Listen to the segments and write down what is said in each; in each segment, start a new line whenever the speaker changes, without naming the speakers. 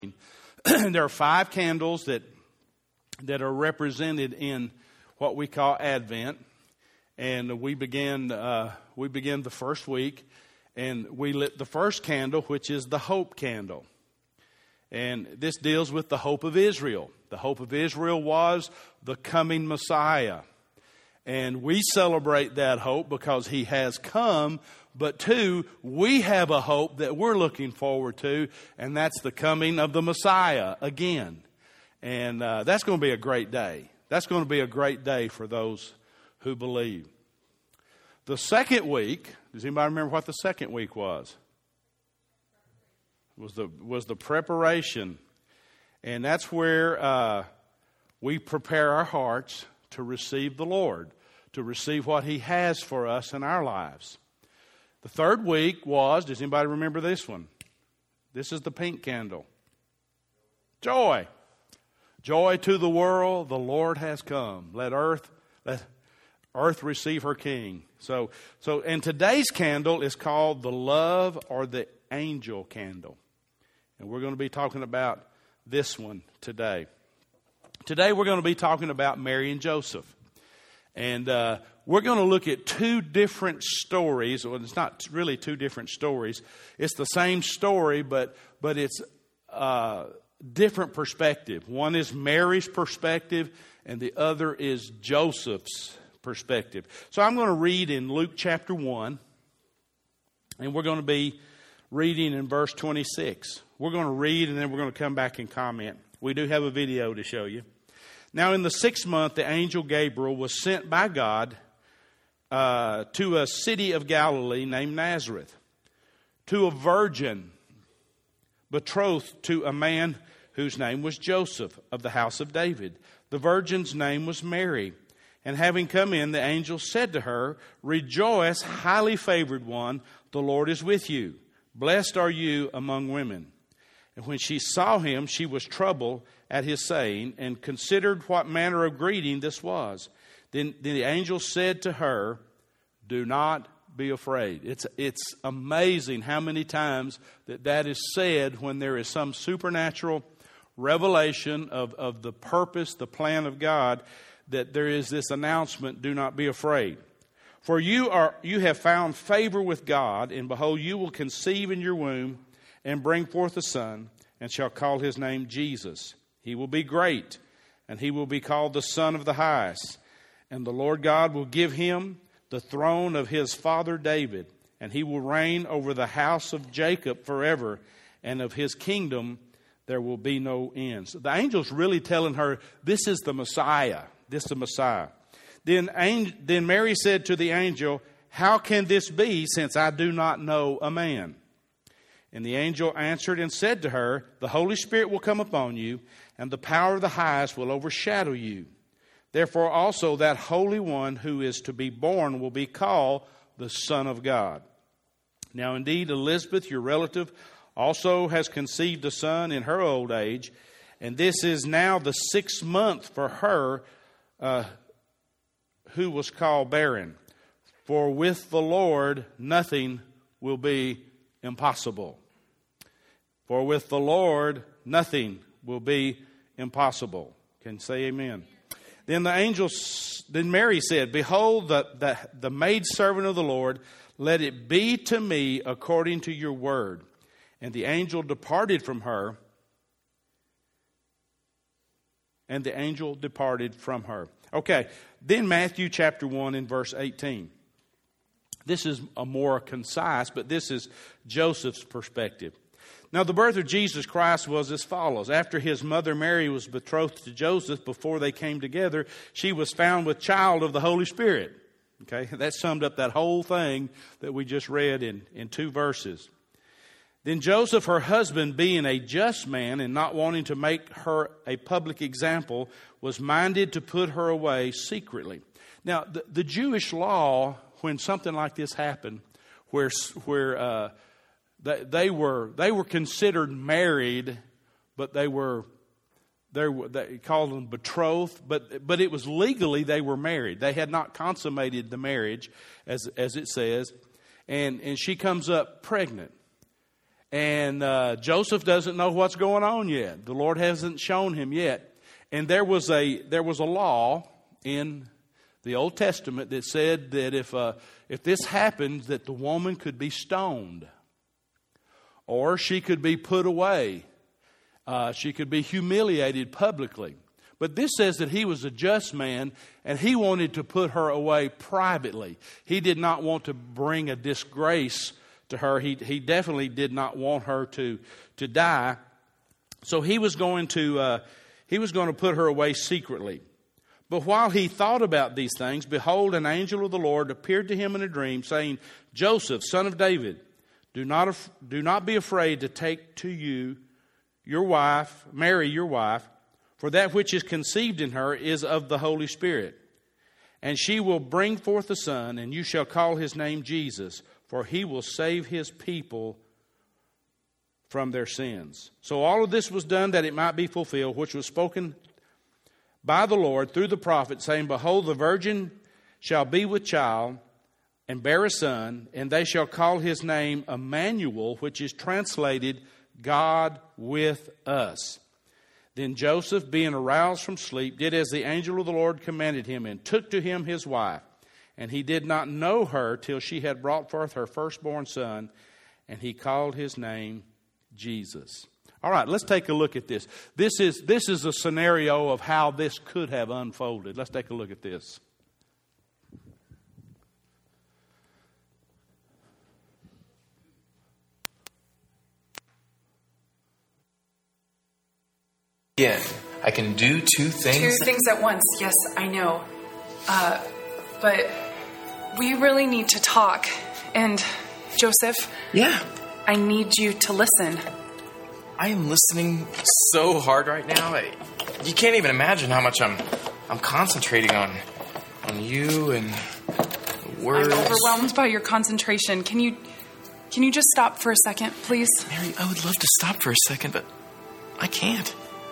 There are 5 candles that are represented in what we call Advent, and we begin the first week, and we lit the first candle, which is the hope candle, and this deals with the hope of Israel. The hope of Israel was the coming Messiah, and we celebrate that hope because he has come. But 2, we have a hope that we're looking forward to, and that's the coming of the Messiah again. And that's going to be a great day. That's going to be a great day for those who believe. The second week, does anybody remember what the second week was? Was the preparation. And that's where we prepare our hearts to receive the Lord, to receive what he has for us in our lives. The third week was, does anybody remember this one? This is the pink candle. Joy. Joy to the world, the Lord has come. Let earth receive her King. So and today's candle is called the love or the angel candle. And we're going to be talking about this one today. Today we're going to be talking about Mary and Joseph. And we're going to look at 2 different stories. Well, it's not really 2 different stories. It's the same story, but it's different perspective. One is Mary's perspective, and the other is Joseph's perspective. So I'm going to read in Luke chapter 1, and we're going to be reading in verse 26. We're going to read, and then we're going to come back and comment. We do have a video to show you. Now in the 6th month, the angel Gabriel was sent by God to a city of Galilee named Nazareth, to a virgin betrothed to a man whose name was Joseph of the house of David. The virgin's name was Mary. And having come in, the angel said to her, "Rejoice, highly favored one, the Lord is with you. Blessed are you among women." And when she saw him, she was troubled at his saying, and considered what manner of greeting this was. Then the angel said to her, "Do not be afraid." It's amazing how many times that is said when there is some supernatural revelation of the purpose, the plan of God, that there is this announcement, "Do not be afraid. For you have found favor with God, and behold, you will conceive in your womb and bring forth a son, and shall call his name Jesus. He will be great, and he will be called the Son of the Highest. And the Lord God will give him the throne of his father David, and he will reign over the house of Jacob forever, and of his kingdom there will be no end." So the angel's really telling her, this is the Messiah. This is the Messiah. Then Mary said to the angel, "How can this be, since I do not know a man?" And the angel answered and said to her, "The Holy Spirit will come upon you, and the power of the highest will overshadow you. Therefore also that Holy One who is to be born will be called the Son of God. Now indeed Elizabeth, your relative, also has conceived a son in her old age, and this is now the 6th month for her who was called barren. For with the Lord nothing will be impossible." For with the Lord nothing will be impossible. Can you say amen? Then Mary said, "Behold, the maidservant of the Lord, let it be to me according to your word." And the angel departed from her. Okay, then Matthew chapter 1 and verse 18. This is a more concise, but this is Joseph's perspective. Now the birth of Jesus Christ was as follows. After his mother Mary was betrothed to Joseph, before they came together, she was found with child of the Holy Spirit. Okay, that summed up that whole thing that we just read in 2 verses. Then Joseph, her husband, being a just man and not wanting to make her a public example, was minded to put her away secretly. Now the Jewish law, when something like this happened, where they were considered married, but they called them betrothed, but it was legally they were married. They had not consummated the marriage, as it says, and she comes up pregnant. And Joseph doesn't know what's going on yet. The Lord hasn't shown him yet. And there was a law in the Old Testament that said that if this happened, that the woman could be stoned, or she could be put away. She could be humiliated publicly. But this says that he was a just man, and he wanted to put her away privately. He did not want to bring a disgrace to her. He definitely did not want her to die. So he was going to put her away secretly. But while he thought about these things, behold, an angel of the Lord appeared to him in a dream, saying, Joseph, son of David, do not be afraid to take to you your wife, Mary your wife, for that which is conceived in her is of the Holy Spirit. And she will bring forth a son, and you shall call his name Jesus, for he will save his people from their sins. So all of this was done that it might be fulfilled, which was spoken by the Lord through the prophet, saying, Behold, the virgin shall be with child and bear a son, and they shall call his name Emmanuel, which is translated God with us. Then Joseph, being aroused from sleep, did as the angel of the Lord commanded him, and took to him his wife. And he did not know her till she had brought forth her firstborn son, and he called his name Jesus. All right, let's take a look at this. This is a scenario of how this could have unfolded. Let's take a look at this.
Again, I can do two things.
Two things at once. Yes, I know. But we really need to talk. And Joseph.
Yeah.
I need you to listen.
I am listening so hard right now. You can't even imagine how much I'm concentrating on you and words.
I'm overwhelmed by your concentration. Can you just stop for a second, please?
Mary, I would love to stop for a second, but I can't.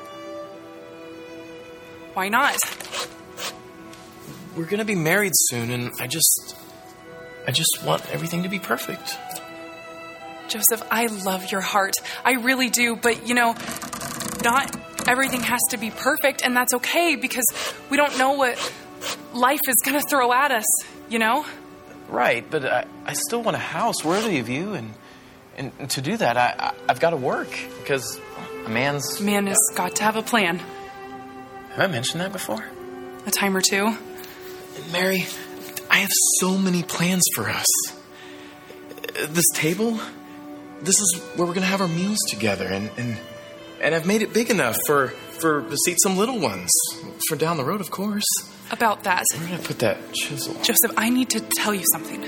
Why not?
We're gonna be married soon, and I just want everything to be perfect.
Joseph, I love your heart. I really do. But, not everything has to be perfect, and that's okay because we don't know what life is going to throw at us,
Right, but I still want a house worthy of you, and to do that, I've got to work because a man
has got to have a plan.
Have I mentioned that before?
A time or two.
And Mary, I have so many plans for us. This table, this is where we're going to have our meals together, and I've made it big enough for to seat some little ones for down the road, of course.
About that.
Where did I put that chisel?
Joseph, I need to tell you something.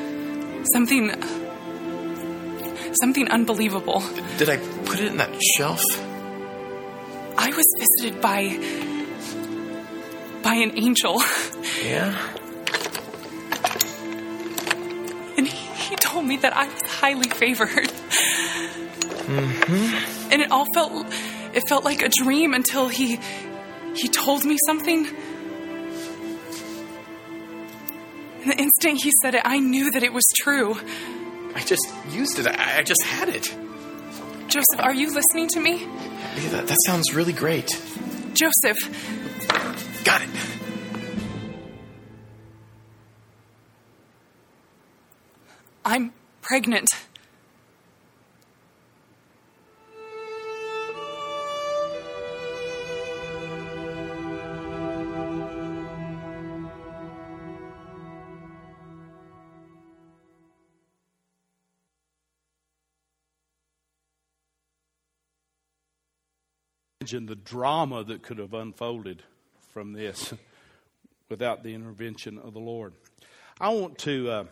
Something unbelievable.
Did I put it in that shelf?
I was visited by an angel.
Yeah?
And he told me that I was highly favored.
Mm-hmm.
And it felt like a dream until he told me something. And the instant he said it, I knew that it was true.
I just used it. I just had it.
Joseph, are you listening to me?
Yeah, that sounds really great.
Joseph.
Got it.
I'm pregnant.
Imagine the drama that could have unfolded from this without the intervention of the Lord. I want to,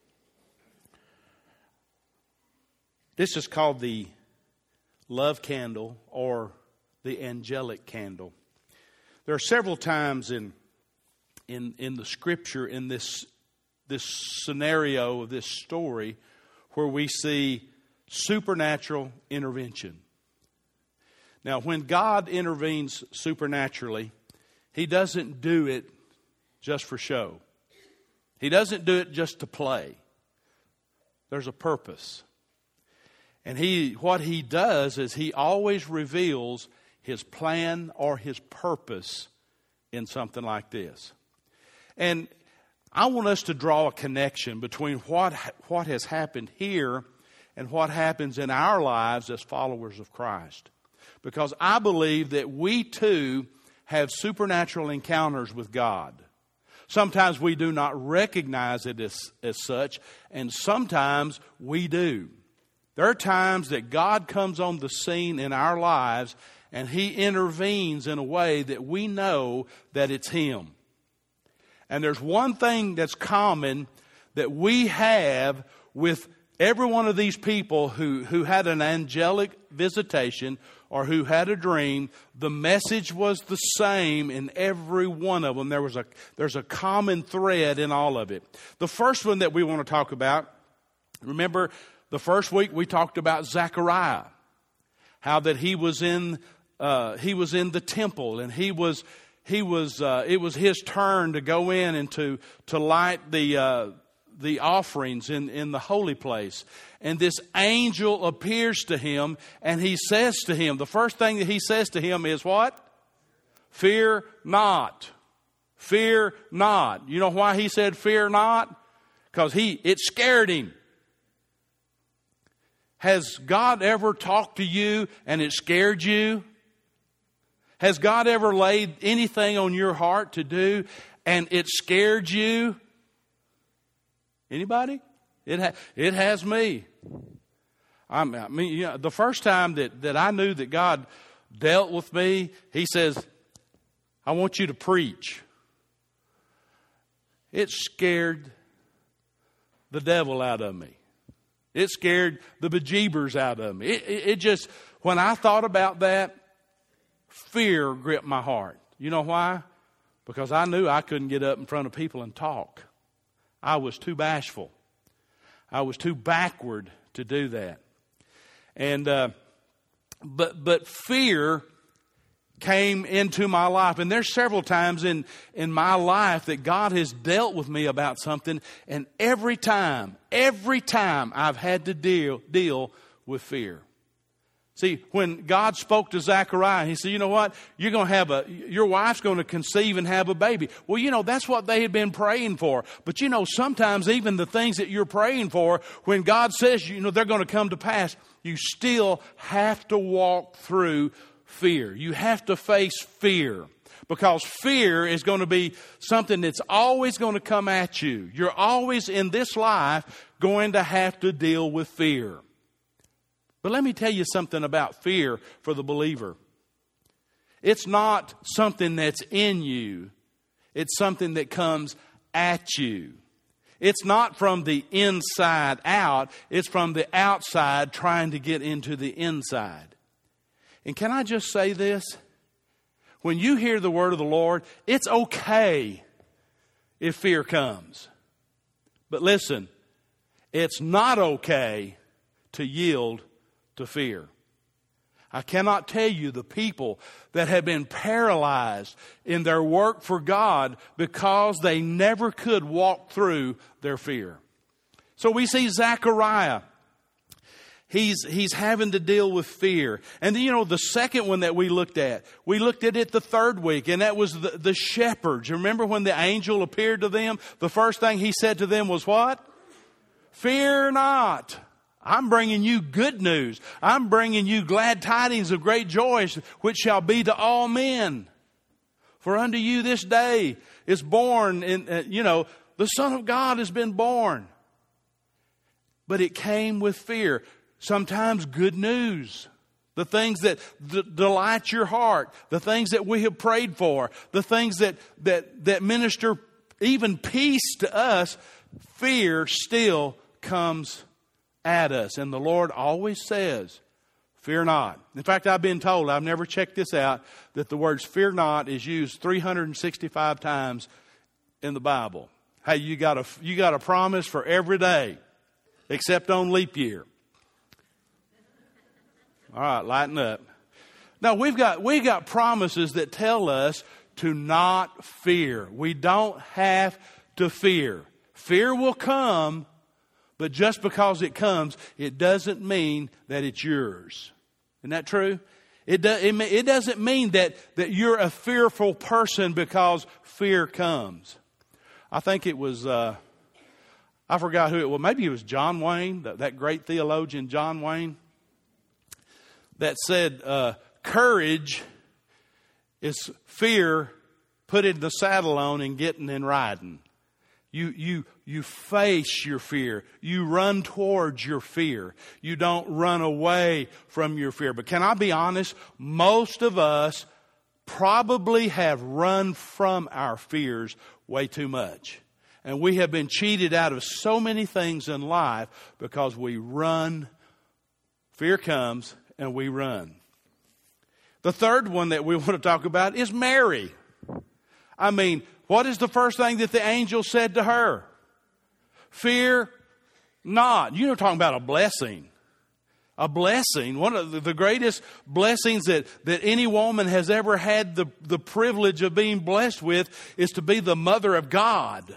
this is called the love candle or the angelic candle. There are several times in the scripture, in this scenario of this story, where we see supernatural intervention. Now, when God intervenes supernaturally, He doesn't do it just for show. He doesn't do it just to play. There's a purpose. And what he does is he always reveals his plan or his purpose in something like this. And I want us to draw a connection between what has happened here and what happens in our lives as followers of Christ. Because I believe that we too have supernatural encounters with God. Sometimes we do not recognize it as such, and sometimes we do. There are times that God comes on the scene in our lives and He intervenes in a way that we know that it's Him. And there's one thing that's common that we have with every one of these people who had an angelic visitation or who had a dream. The message was the same in every one of them. There's a common thread in all of it. The first one that we want to talk about, remember the first week we talked about Zechariah, how that he was in the temple, and it was his turn to go in and to light the offerings in the holy place. And this angel appears to him, and he says to him, the first thing that he says to him is what? Fear not. Fear not. You know why he said fear not? Because it scared him. Has God ever talked to you and it scared you? Has God ever laid anything on your heart to do and it scared you? Anybody? It has me. The first time that I knew that God dealt with me, He says, I want you to preach. It scared the devil out of me. It scared the bejeebers out of me. It just, when I thought about that, fear gripped my heart. You know why? Because I knew I couldn't get up in front of people and talk. I was too bashful. I was too backward to do that. And but fear came into my life. And there's several times in my life that God has dealt with me about something, and every time I've had to deal with fear. See, when God spoke to Zechariah, He said, you know what? Your wife's going to conceive and have a baby. Well, that's what they had been praying for. But sometimes even the things that you're praying for, when God says, they're going to come to pass, you still have to walk through fear. You have to face fear. Because fear is going to be something that's always going to come at you. You're always in this life going to have to deal with fear. But let me tell you something about fear for the believer. It's not something that's in you. It's something that comes at you. It's not from the inside out. It's from the outside trying to get into the inside. And can I just say this? When you hear the word of the Lord, it's okay if fear comes. But listen, it's not okay to yield to fear. I cannot tell you the people that have been paralyzed in their work for God because they never could walk through their fear. So we see Zechariah. He's having to deal with fear. And the second one that we looked at it the third week, and that was the shepherds. Remember when the angel appeared to them? The first thing he said to them was what? Fear not. I'm bringing you good news. I'm bringing you glad tidings of great joy, which shall be to all men. For unto you this day is born, the Son of God has been born. But it came with fear. Sometimes good news. The things that delight your heart. The things that we have prayed for. The things that minister even peace to us. Fear still comes at us. And the Lord always says, fear not. In fact, I've been told, I've never checked this out, that the words fear not is used 365 times in the Bible. Hey, you got a promise for every day, except on leap year. All right, lighten up. Now, we got promises that tell us to not fear. We don't have to fear. Fear will come, But just because it comes, it doesn't mean that it's yours. Isn't that true? It doesn't mean that you're a fearful person because fear comes. I think it was, I forgot who it was. Maybe it was John Wayne, that great theologian John Wayne, that said, courage is fear put in the saddle on and getting and riding. You face your fear. You run towards your fear. You don't run away from your fear. But can I be honest? Most of us probably have run from our fears way too much. And we have been cheated out of so many things in life because we run. Fear comes and we run. The third one that we want to talk about is Mary. I mean, what is the first thing that the angel said to her? Fear not. You're talking about a blessing. A blessing. One of the greatest blessings that any woman has ever had the privilege of being blessed with is to be the mother of God.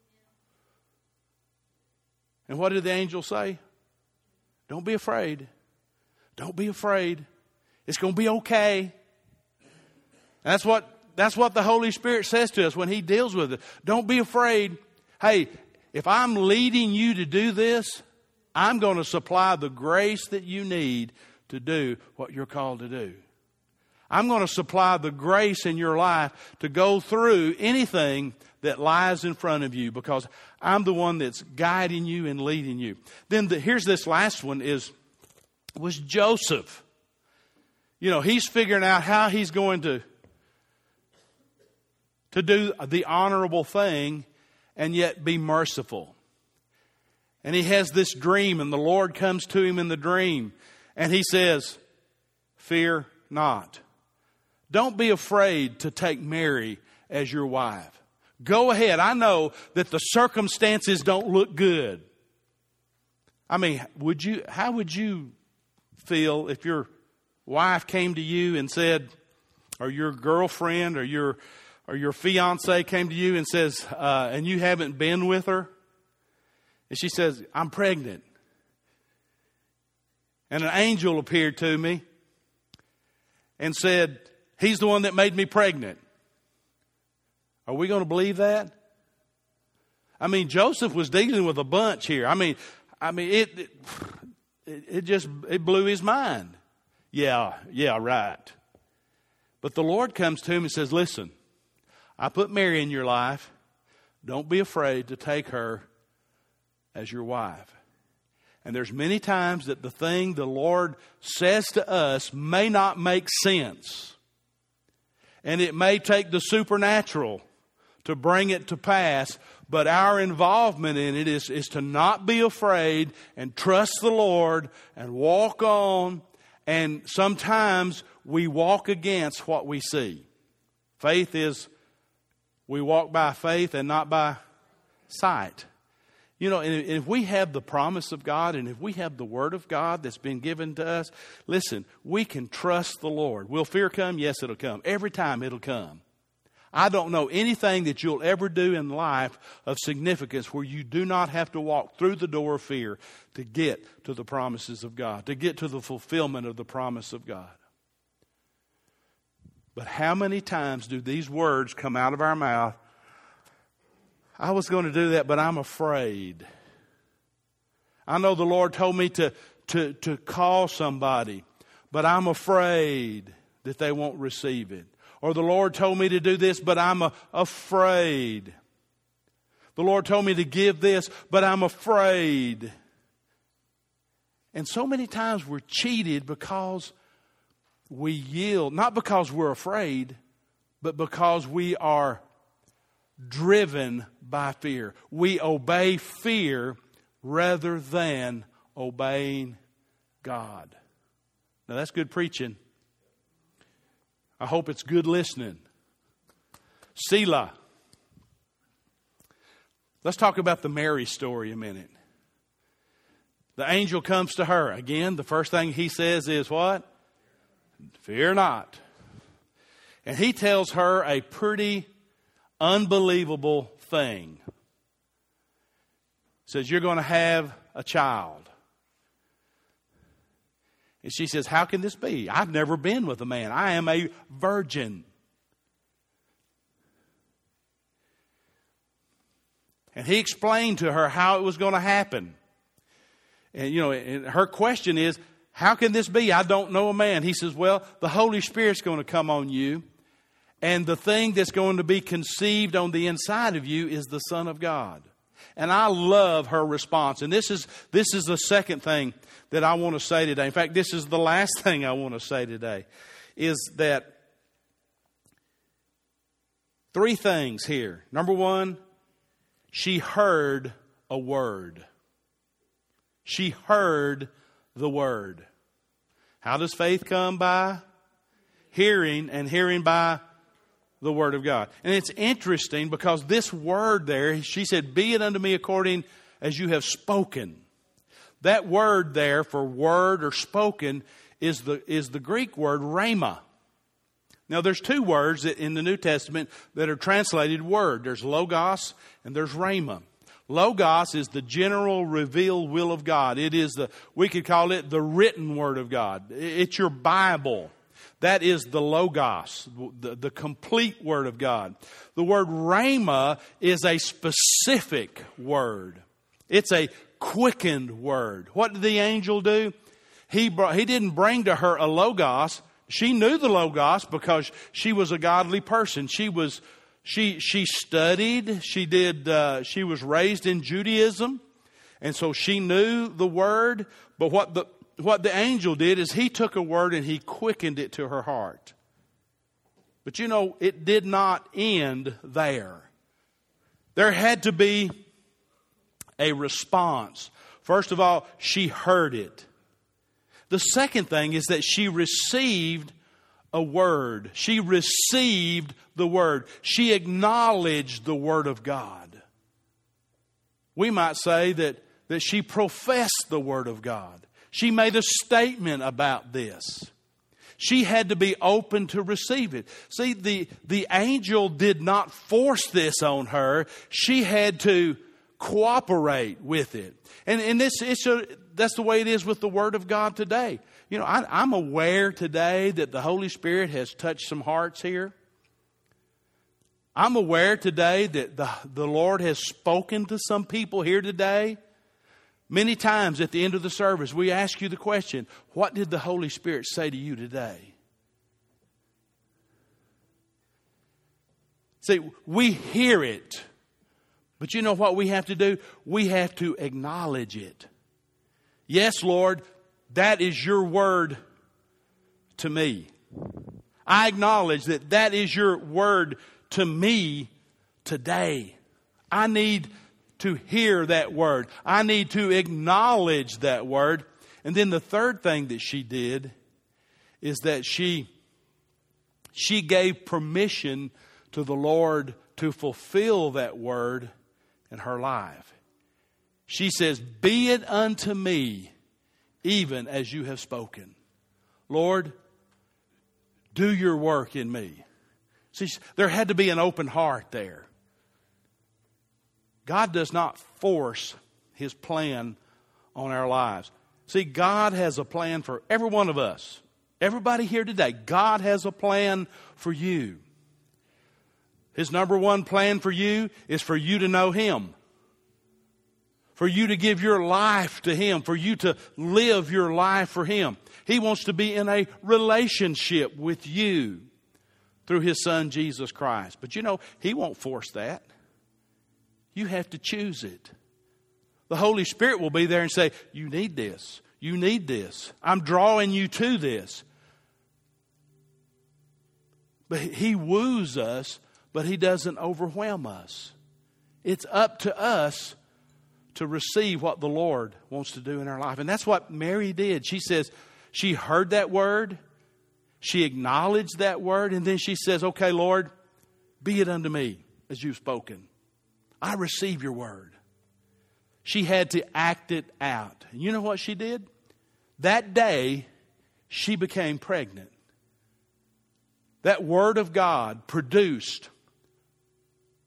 And what did the angel say? Don't be afraid. Don't be afraid. It's going to be okay. That's what the Holy Spirit says to us when He deals with it. Don't be afraid. Hey, if I'm leading you to do this, I'm going to supply the grace that you need to do what you're called to do. I'm going to supply the grace in your life to go through anything that lies in front of you because I'm the one that's guiding you and leading you. Then here's this last one was Joseph. You know, he's figuring out how he's going to do the honorable thing and yet be merciful. And he has this dream, and the Lord comes to him in the dream, and He says, fear not. Don't be afraid to take Mary as your wife. Go ahead. I know that the circumstances don't look good. I mean, how would you feel if your wife came to you and said, or your girlfriend or your fiance came to you and says, and you haven't been with her, and she says, I'm pregnant. And an angel appeared to me and said, He's the one that made me pregnant. Are we going to believe that? I mean, Joseph was dealing with a bunch here. I mean, it blew his mind. Yeah, right. But the Lord comes to him and says, listen, I put Mary in your life. Don't be afraid to take her as your wife. And there's many times that the thing the Lord says to us may not make sense. And it may take the supernatural to bring it to pass. But our involvement in it is to not be afraid and trust the Lord and walk on. And sometimes we walk against what we see. Faith is, we walk by faith and not by sight. You know, and if we have the promise of God and if we have the Word of God that's been given to us, listen, we can trust the Lord. Will fear come? Yes, it'll come. Every time it'll come. I don't know anything that you'll ever do in life of significance where you do not have to walk through the door of fear to get to the promises of God, to get to the fulfillment of the promise of God. But how many times do these words come out of our mouth? I was going to do that, but I'm afraid. I know the Lord told me to call somebody, but I'm afraid that they won't receive it. Or the Lord told me to do this, but I'm afraid. The Lord told me to give this, but I'm afraid. And so many times we're cheated because we yield, not because we're afraid, but because we are driven by fear. We obey fear rather than obeying God. Now that's good preaching. I hope it's good listening. Selah. Let's talk about the Mary story a minute. The angel comes to her. Again, the first thing he says is what? Fear not. And he tells her a pretty unbelievable thing. says, you're going to have a child. And she says, how can this be? I've never been with a man. I am a virgin. And he explained to her how it was going to happen. And, and her question is, how can this be? I don't know a man. He says, well, the Holy Spirit's going to come on you. And the thing that's going to be conceived on the inside of you is the Son of God. And I love her response. And this is the second thing that I want to say today. In fact, this is the last thing I want to say today. Is that three things here. Number one, she heard a word. She heard the word. How does faith come? By hearing, and hearing by the word of God. And it's interesting because this word there, she said, be it unto me according as you have spoken. That word there for word or spoken is the Greek word rhema. Now there's two words that in the New Testament that are translated word. There's logos and there's rhema. Logos is the general revealed will of God. It is we could call it the written word of God. It's your Bible. That is the logos, the complete word of God. The word rhema is a specific word. It's a quickened word. What did the angel do? He didn't bring to her a logos. She knew the logos because she was a godly person. She studied. She was raised in Judaism, and so she knew the word. But what the angel did is he took a word and he quickened it to her heart. But it did not end there. There had to be a response. First of all, she heard it. The second thing is that she received a word. She received the word. She acknowledged the word of God. We might say that she professed the word of God. She made a statement about this. She had to be open to receive it. See, the angel did not force this on her. She had to cooperate with it. And that's the way it is with the Word of God today. I'm aware today that the Holy Spirit has touched some hearts here. I'm aware today that the Lord has spoken to some people here today. Many times at the end of the service, we ask you the question, what did the Holy Spirit say to you today? See, we hear it. But you know what we have to do? We have to acknowledge it. Yes, Lord, that is your word to me. I acknowledge that is your word to me today. I need to hear that word. I need to acknowledge that word. And then the third thing that she did is that she gave permission to the Lord to fulfill that word in her life. She says, be it unto me even as you have spoken. Lord, do your work in me. See, there had to be an open heart there. God does not force His plan on our lives. See, God has a plan for every one of us. Everybody here today, God has a plan for you. His number one plan for you is for you to know Him. For you to give your life to Him. For you to live your life for Him. He wants to be in a relationship with you through His Son, Jesus Christ. But He won't force that. You have to choose it. The Holy Spirit will be there and say, you need this. You need this. I'm drawing you to this. But He woos us, but He doesn't overwhelm us. It's up to us to receive what the Lord wants to do in our life. And that's what Mary did. She says, she heard that word. She acknowledged that word. And then she says, okay, Lord, be it unto me as you've spoken. I receive your word. She had to act it out. And you know what she did? That day, she became pregnant. That word of God produced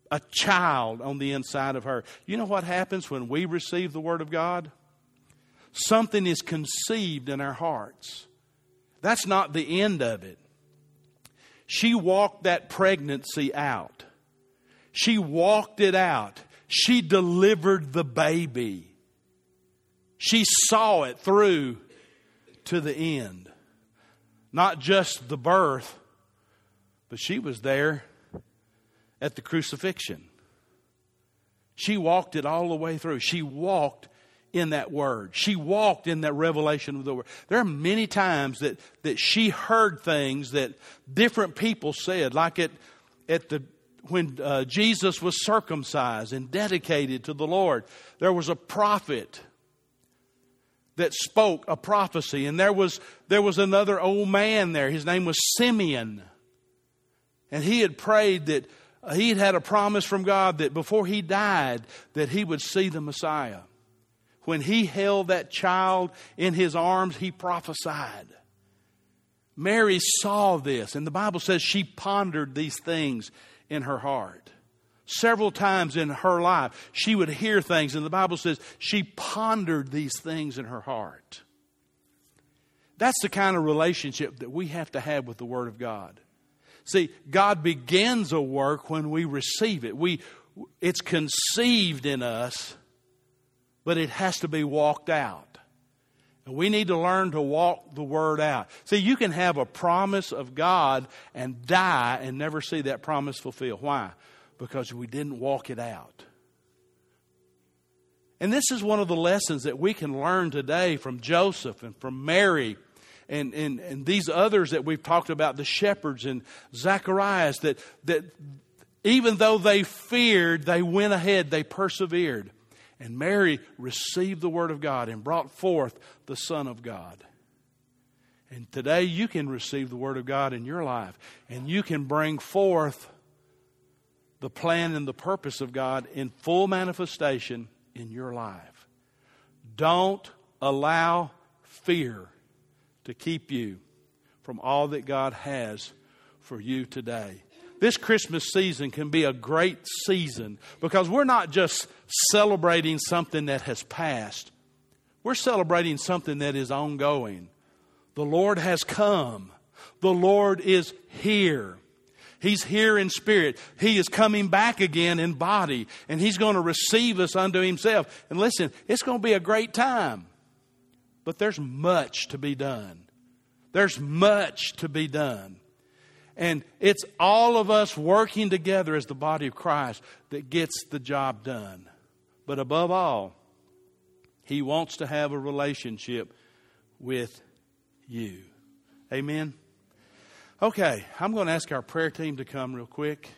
a child on the inside of her. You know what happens when we receive the Word of God? Something is conceived in our hearts. That's not the end of it. She walked that pregnancy out. She walked it out. She delivered the baby. She saw it through to the end. Not just the birth, but she was there at the crucifixion. She walked it all the way through. She walked in that Word. She walked in that revelation of the Word. There are many times that she heard things that different people said, like when Jesus was circumcised and dedicated to the Lord. There was a prophet that spoke a prophecy, and there was another old man there. His name was Simeon, and he had prayed that he had a promise from God that before he died that he would see the Messiah. When he held that child in his arms, he prophesied. Mary saw this, and the Bible says she pondered these things in her heart. Several times in her life, she would hear things, and the Bible says she pondered these things in her heart. That's the kind of relationship that we have to have with the Word of God. See, God begins a work when we receive it. It's conceived in us, but it has to be walked out. And we need to learn to walk the Word out. See, you can have a promise of God and die and never see that promise fulfilled. Why? Because we didn't walk it out. And this is one of the lessons that we can learn today from Joseph and from Mary and these others that we've talked about, the shepherds and Zacharias, that even though they feared, they went ahead, they persevered. And Mary received the Word of God and brought forth the Son of God. And today you can receive the Word of God in your life, and you can bring forth the plan and the purpose of God in full manifestation in your life. Don't allow fear to keep you from all that God has for you today. This Christmas season can be a great season because we're not just celebrating something that has passed. We're celebrating something that is ongoing. The Lord has come. The Lord is here. He's here in spirit. He is coming back again in body, and He's going to receive us unto Himself. And listen, it's going to be a great time. But there's much to be done. There's much to be done. And it's all of us working together as the body of Christ that gets the job done. But above all, He wants to have a relationship with you. Amen? Okay, I'm going to ask our prayer team to come real quick.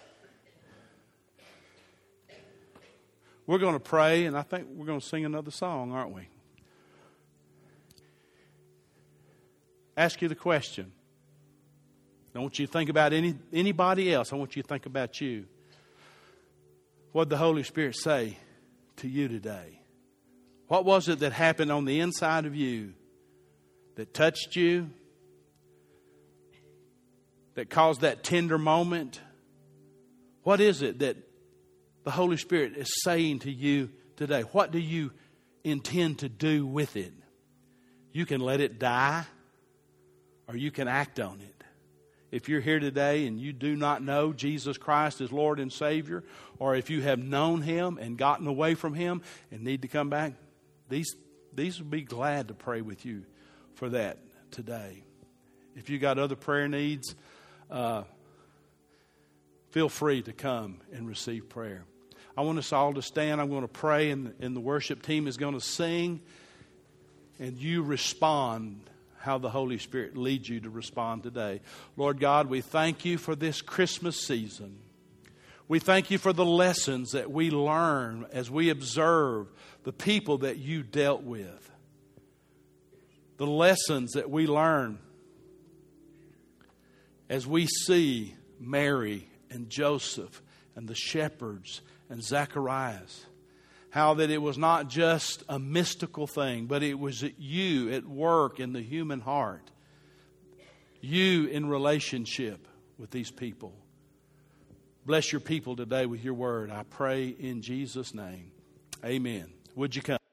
We're going to pray, and I think we're going to sing another song, aren't we? Ask you the question. I don't want you to think about anybody else. I want you to think about you. What did the Holy Spirit say to you today? What was it that happened on the inside of you that touched you, that caused that tender moment? What is it that the Holy Spirit is saying to you today? What do you intend to do with it? You can let it die, or you can act on it. If you're here today and you do not know Jesus Christ as Lord and Savior, or if you have known Him and gotten away from Him and need to come back, these would be glad to pray with you for that today. If you got other prayer needs, feel free to come and receive prayer. I want us all to stand. I'm going to pray, and the worship team is going to sing, and you respond how the Holy Spirit leads you to respond today. Lord God, we thank You for this Christmas season. We thank You for the lessons that we learn as we observe the people that You dealt with. The lessons that we learn as we see Mary and Joseph and the shepherds and Zacharias. How that it was not just a mystical thing, but it was You at work in the human heart. You in relationship with these people. Bless your people today with your word. I pray in Jesus' name. Amen. Would you come?